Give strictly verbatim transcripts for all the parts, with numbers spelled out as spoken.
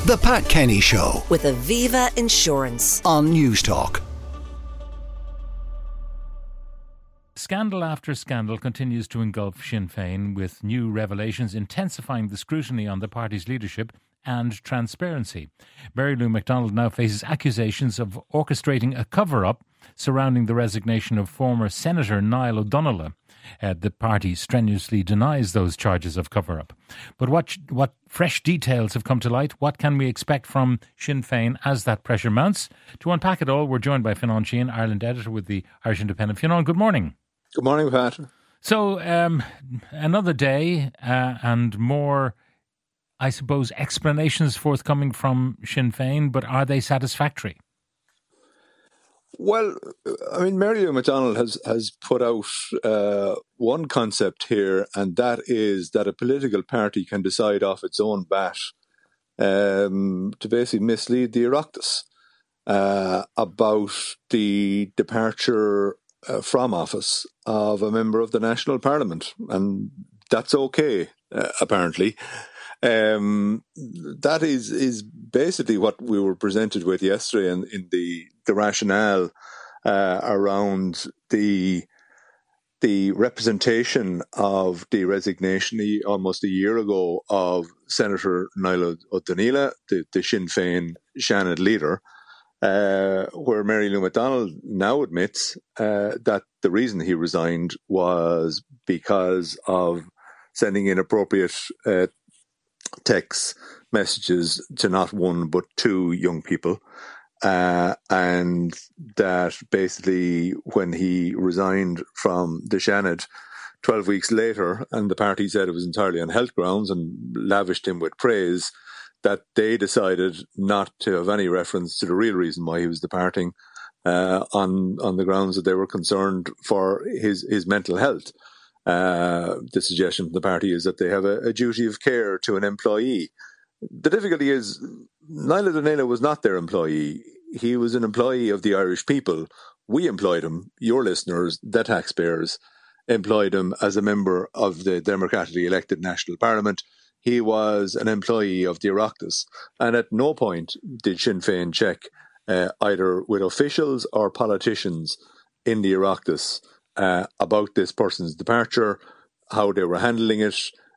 The Pat Kenny Show with Aviva Insurance on Newstalk. Scandal after scandal continues to engulf Sinn Féin, with new revelations intensifying the scrutiny on the party's leadership and transparency. Mary Lou McDonald now faces accusations of orchestrating a cover-up surrounding the resignation of former Senator Niall O'Donoghue. Uh, the party strenuously denies those charges of cover-up. But what what fresh details have come to light? What can we expect from Sinn Féin as that pressure mounts? To unpack it all, we're joined by Fionnán Sheahan, Ireland editor with the Irish Independent. Fionnán, good morning. Good morning, Pat. So, um, another day uh, and more, I suppose, explanations forthcoming from Sinn Féin, but are they satisfactory? Well, I mean, Mary Lou McDonald has, has put out uh, one concept here, and that is that a political party can decide off its own bat um, to basically mislead the Oireachtas uh, about the departure uh, from office of a member of the National Parliament. And that's okay, uh, apparently. Um, that is is basically what we were presented with yesterday in, in the, the rationale uh, around the the representation of the resignation almost a year ago of Senator Niall O'Donoghue, the, the Sinn Féin Seanad leader, uh, where Mary Lou McDonald now admits uh, that the reason he resigned was because of sending inappropriate uh, texts, messages to not one but two young people, uh, and that basically when he resigned from the Seanad twelve weeks later, and the party said it was entirely on health grounds and lavished him with praise, that they decided not to have any reference to the real reason why he was departing, uh, on on the grounds that they were concerned for his, his mental health. Uh, the suggestion from the party is that they have a, a duty of care to an employee. The difficulty is Niall O'Donoghue was not their employee. He was an employee of the Irish people. We employed him, your listeners, the taxpayers, employed him as a member of the democratically elected National Parliament. He was an employee of the Oireachtas. And at no point did Sinn Féin check uh, either with officials or politicians in the Oireachtas Uh, about this person's departure, how they were handling it,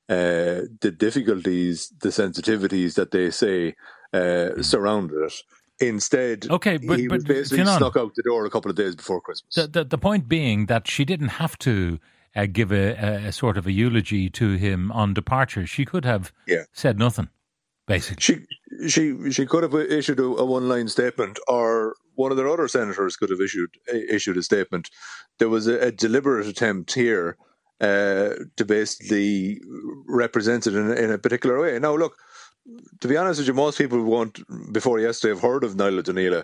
uh, the difficulties, the sensitivities that they say uh, mm. surrounded it. Instead, okay, but, he but, was basically Fionnán, snuck out the door a couple of days before Christmas. The, the, the point being that she didn't have to uh, give a, a, a sort of a eulogy to him on departure. She could have yeah. said nothing, basically. She she she could have issued a, a one-line statement, or one of their other senators could have issued issued a statement. There was a, a deliberate attempt here uh, to basically represent it in, in a particular way. Now, look, to be honest with you, most people won't, before yesterday, have heard of Niall O'Donoghue.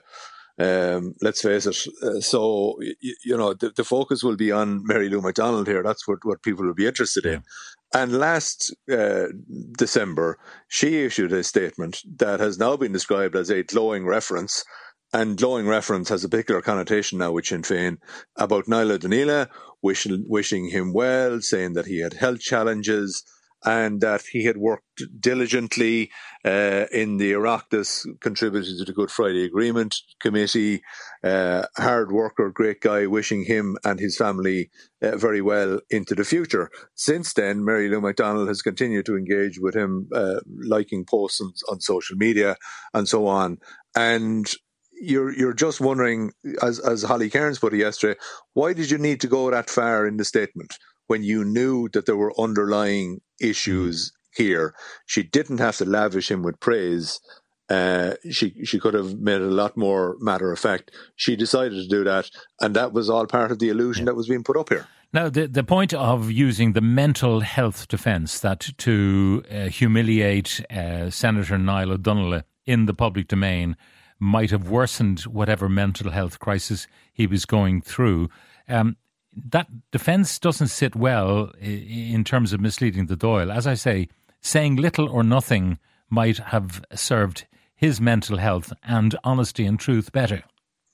Um, let's face it. Uh, so, you, you know, the, the focus will be on Mary Lou McDonald here. That's what, what people will be interested in. And last uh, December, she issued a statement that has now been described as a glowing reference. And glowing reference has a particular connotation now with Sinn Féin about Niall O'Donoghue, wishing, wishing him well, saying that he had health challenges and that he had worked diligently uh, in the Oireachtas, contributed to the Good Friday Agreement Committee, uh, hard worker, great guy, wishing him and his family uh, very well into the future. Since then, Mary Lou McDonald has continued to engage with him, uh, liking posts on, on social media and so on. And You're you're just wondering, as as Holly Cairns put it yesterday, why did you need to go that far in the statement when you knew that there were underlying issues here? She didn't have to lavish him with praise. Uh, she she could have made it a lot more matter of fact. She decided to do that, and that was all part of the illusion yeah. that was being put up here. Now, the the point of using the mental health defence, that to uh, humiliate uh, Senator Niall O'Donoghue in the public domain might have worsened whatever mental health crisis he was going through. Um, that defence doesn't sit well in terms of misleading the Dáil. As I say, saying little or nothing might have served his mental health and honesty and truth better.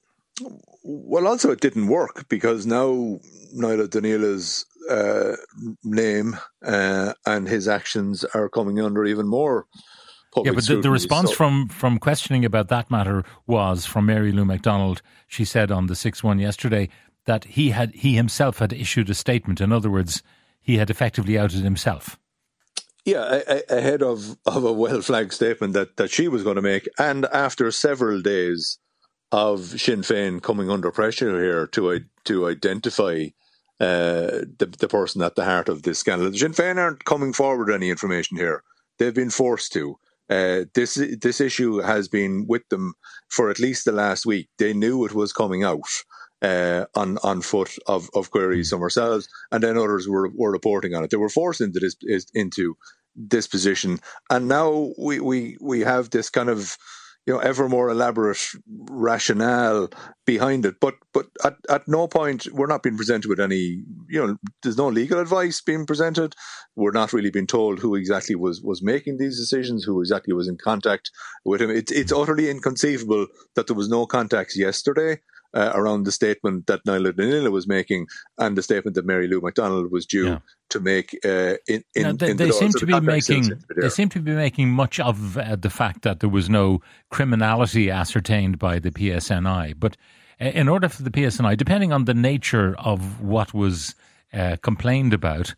Well, also it didn't work because now Niall O'Donoghue's uh, name uh, and his actions are coming under even more public Yeah, but the, scrutiny. the response So, from, from questioning about that matter was from Mary Lou McDonald. She said on the six one yesterday that he had he himself had issued a statement. In other words, he had effectively outed himself. Yeah, a- a- ahead of, of a well-flagged statement that, that she was going to make, and after several days of Sinn Féin coming under pressure here to to identify uh, the the person at the heart of this scandal. Sinn Féin aren't coming forward with any information here. They've been forced to. Uh, this this issue has been with them for at least the last week. They knew it was coming out uh, on on foot of, of queries from ourselves, and then others were, were reporting on it. They were forced into this into this position, and now we, we, we have this kind of, you know, ever more elaborate rationale behind it. But but at, at no point we're not being presented with any, you know, there's no legal advice being presented. We're not really being told who exactly was, was making these decisions, who exactly was in contact with him. It's it's utterly inconceivable that there was no contacts yesterday uh, around the statement that Niall Danila was making and the statement that Mary Lou McDonald was due yeah. to make. Uh, in, in, now, they in the they seem so to the be making to be they seem to be making much of uh, the fact that there was no criminality ascertained by the P S N I. But uh, in order for the P S N I, depending on the nature of what was uh, complained about,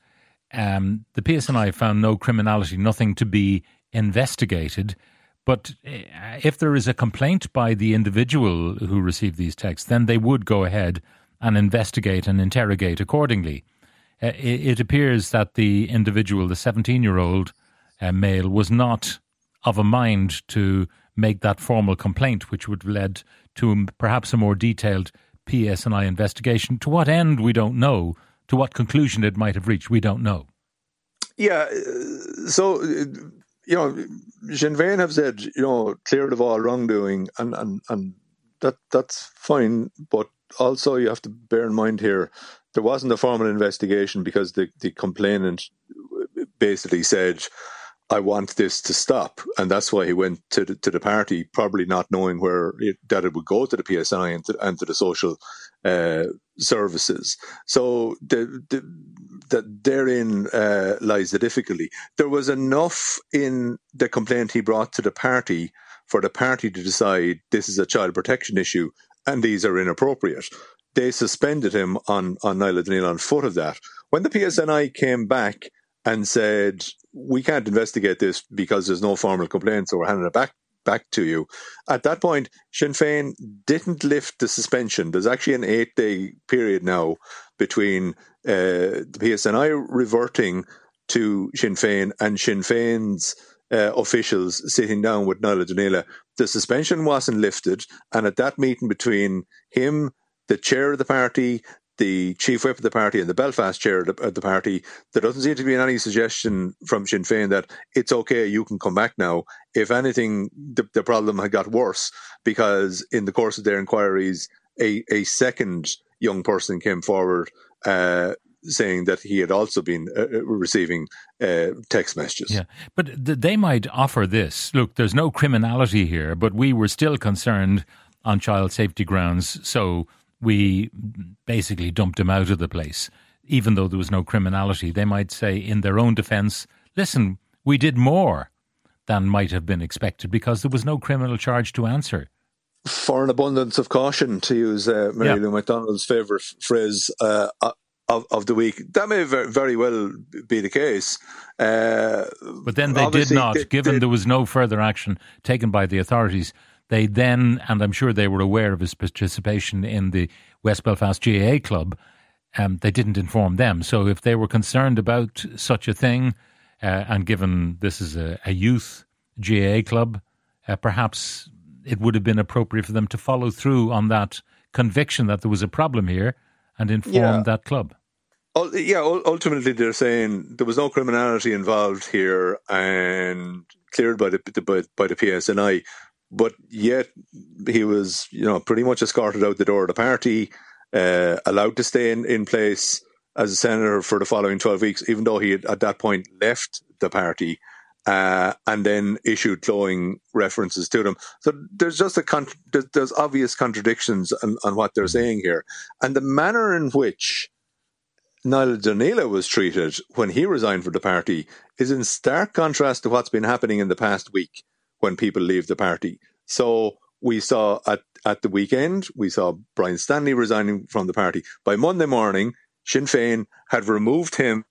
um, the P S N I found no criminality, nothing to be investigated. But if there is a complaint by the individual who received these texts, then they would go ahead and investigate and interrogate accordingly. Uh, it, it appears that the individual, the seventeen-year-old uh, male, was not of a mind to make that formal complaint, which would have led to perhaps a more detailed P S N I investigation. To what end, we don't know. To what conclusion it might have reached, we don't know. Yeah, so... You know, Sinn Féin have said, you know, cleared of all wrongdoing, and, and, and that that's fine. But also you have to bear in mind here, there wasn't a formal investigation because the, the complainant basically said, I want this to stop. And that's why he went to the, to the party, probably not knowing where it, that it would go to the P S N I and to, and to the social uh, services. So the, the, that therein uh, lies the difficulty. There was enough in the complaint he brought to the party for the party to decide this is a child protection issue and these are inappropriate. They suspended him on, on Niall Danila on foot of that. When the P S N I came back and said, we can't investigate this because there's no formal complaint, so we're handing it back back to you. At that point, Sinn Féin didn't lift the suspension. There's actually an eight-day period now between uh, the P S N I reverting to Sinn Féin and Sinn Féin's uh, officials sitting down with Niall Danila. The suspension wasn't lifted, and at that meeting between him, the chair of the party, the chief whip of the party and the Belfast chair of the, of the party, there doesn't seem to be any suggestion from Sinn Féin that it's okay, you can come back now. If anything, the, the problem had got worse because in the course of their inquiries, a, a second young person came forward uh, saying that he had also been uh, receiving uh, text messages. Yeah, but th- they might offer this. Look, there's no criminality here, but we were still concerned on child safety grounds, so we basically dumped him out of the place, even though there was no criminality. They might say in their own defence, listen, we did more than might have been expected because there was no criminal charge to answer. For an abundance of caution, to use uh, Mary Lou yeah. McDonald's favourite phrase uh, of, of the week, that may very well be the case. Uh, but then they did not, they, given they, there was no further action taken by the authorities. They then, and I'm sure they were aware of his participation in the West Belfast G A A club, um, they didn't inform them. So if they were concerned about such a thing, uh, and given this is a, a youth G A A club, uh, perhaps it would have been appropriate for them to follow through on that conviction that there was a problem here and inform yeah. that club. Yeah, ultimately they're saying there was no criminality involved here and cleared by the by, by the P S N I. But yet he was, you know, pretty much escorted out the door of the party, uh, allowed to stay in, in place as a senator for the following twelve weeks, even though he had at that point left the party, uh, and then issued glowing references to them. So there's just a con- there's obvious contradictions on, on what they're saying here, and the manner in which Niall Donnelly was treated when he resigned from the party is in stark contrast to what's been happening in the past week when people leave the party. So we saw at, at the weekend, we saw Brian Stanley resigning from the party. By Monday morning, Sinn Féin had removed him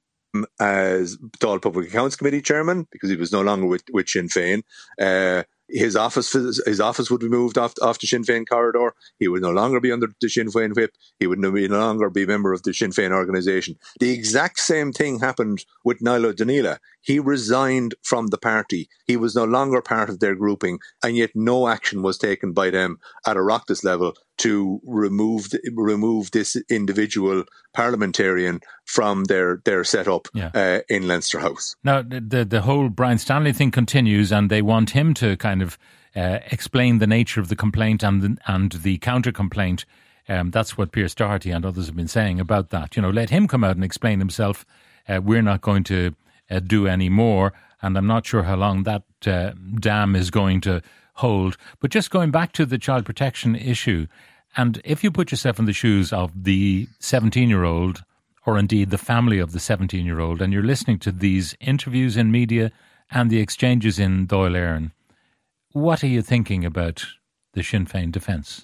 as Dáil Public Accounts Committee chairman because he was no longer with, with Sinn Féin. Uh, his office his office would be moved off, off the Sinn Féin corridor. He would no longer be under the Sinn Féin whip. He would no, no longer be a member of the Sinn Féin organisation. The exact same thing happened with Niall Donnelly. He resigned from the party. He was no longer part of their grouping, and yet no action was taken by them at Oireachtas level to remove the, remove this individual parliamentarian from their their setup yeah. uh, in Leinster House. Now, the the whole Brian Stanley thing continues, and they want him to kind of uh, explain the nature of the complaint and the, and the counter complaint. Um, that's what Pearse Doherty and others have been saying about that. You know, let him come out and explain himself. Uh, we're not going to uh, do any more, and I'm not sure how long that uh, dam is going to hold. But just going back to the child protection issue, and if you put yourself in the shoes of the seventeen-year-old, or indeed the family of the seventeen-year-old, and you're listening to these interviews in media and the exchanges in Dáil Éireann, what are you thinking about the Sinn Féin defence?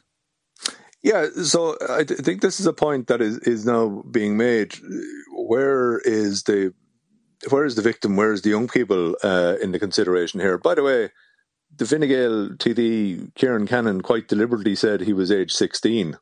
Yeah, so I th- think this is a point that is, is now being made. Where is the where is the victim? Where is the young people uh, in the consideration here? By the way, the Fine Gael T D, Kieran Cannon, quite deliberately said he was age sixteen.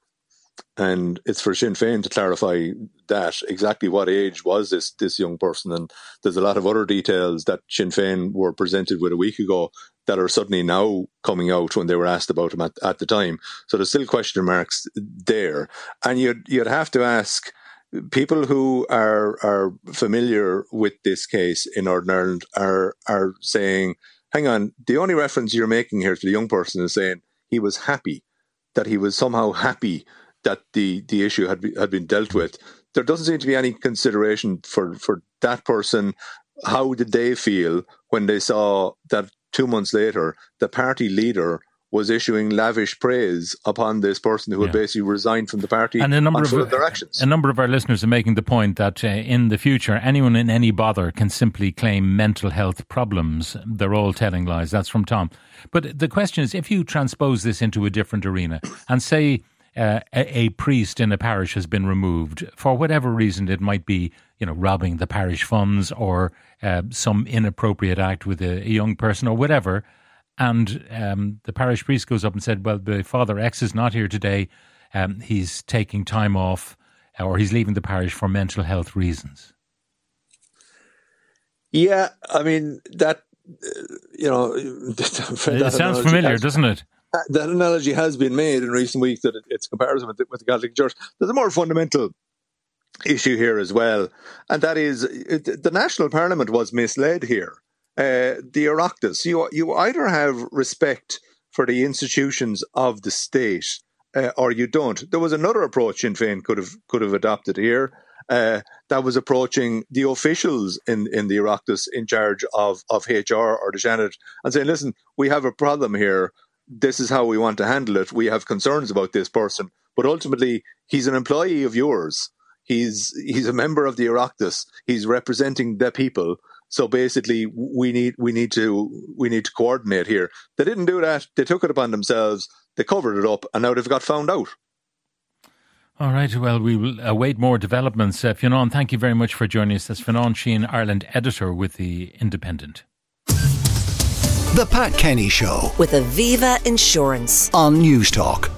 And it's for Sinn Féin to clarify that, exactly what age was this this young person. And there's a lot of other details that Sinn Féin were presented with a week ago that are suddenly now coming out when they were asked about him at, at the time. So there's still question marks there. And you'd, you'd have to ask people who are are familiar with this case in Northern Ireland are are saying, hang on, the only reference you're making here to the young person is saying he was happy, that he was somehow happy that the, the issue had, be, had been dealt with. There doesn't seem to be any consideration for, for that person. How did they feel when they saw that two months later, the party leader was issuing lavish praise upon this person who yeah. had basically resigned from the party and a number of, of their actions? A number of our listeners are making the point that uh, in the future, anyone in any bother can simply claim mental health problems. They're all telling lies. That's from Tom. But the question is, if you transpose this into a different arena and say uh, a, a priest in a parish has been removed for whatever reason, it might be, you know, robbing the parish funds or uh, some inappropriate act with a, a young person or whatever, and um, the parish priest goes up and said, well, the Father X is not here today. Um, he's taking time off or he's leaving the parish for mental health reasons. Yeah, I mean, that, uh, you know... that it sounds familiar, has, doesn't it? That analogy has been made in recent weeks, that it, it's a comparison with the, with the Catholic Church. There's a more fundamental issue here as well, and that is it, the National Parliament was misled here. Uh, the Oireachtas, you, you either have respect for the institutions of the state uh, or you don't. There was another approach Sinn Féin could have could have adopted here uh, that was approaching the officials in, in the Oireachtas in charge of, of H R or the Seanad and saying, listen, we have a problem here. This is how we want to handle it. We have concerns about this person, but ultimately he's an employee of yours. He's he's a member of the Oireachtas. He's representing the people. So basically, we need we need to we need to coordinate here. They didn't do that. They took it upon themselves. They covered it up, and now they've got found out. All right. Well, we will await more developments. Uh, Fionn, thank you very much for joining us. That's Fionn Sheahan, Ireland editor with The Independent. The Pat Kenny Show with Aviva Insurance on News Talk.